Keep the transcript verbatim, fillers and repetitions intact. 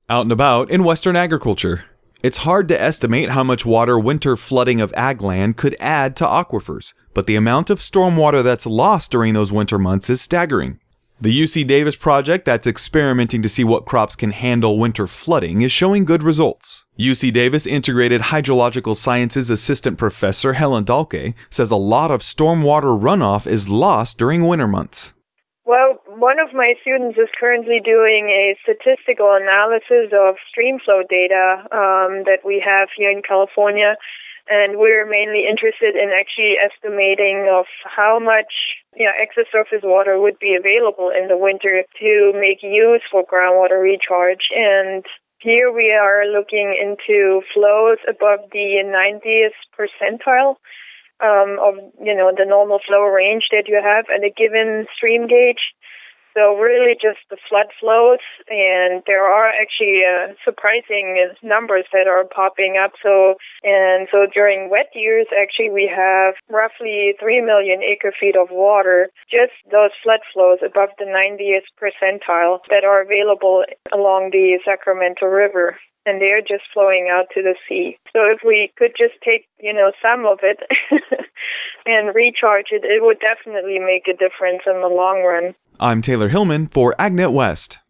Out and about in Western agriculture. It's hard to estimate how much water winter flooding of ag land could add to aquifers, but the amount of stormwater that's lost during those winter months is staggering. The U C Davis project that's experimenting to see what crops can handle winter flooding is showing good results. U C Davis Integrated Hydrological Sciences assistant professor Helen Dahlke says a lot of stormwater runoff is lost during winter months. Well, one of my students is currently doing a statistical analysis of stream flow data um, that we have here in California, and we're mainly interested in actually estimating of how much you know, excess surface water would be available in the winter to make use for groundwater recharge. And here we are looking into flows above the ninetieth percentile. Um, of, you know, the normal flow range that you have at a given stream gauge. So really just the flood flows, and there are actually uh, surprising numbers that are popping up. So, and so during wet years, actually we have roughly three million acre feet of water, just those flood flows above the ninetieth percentile that are available along the Sacramento River. And they're just flowing out to the sea. So if we could just take, you know, some of it and recharge it, it would definitely make a difference in the long run. I'm Taylor Hillman for AgNet West.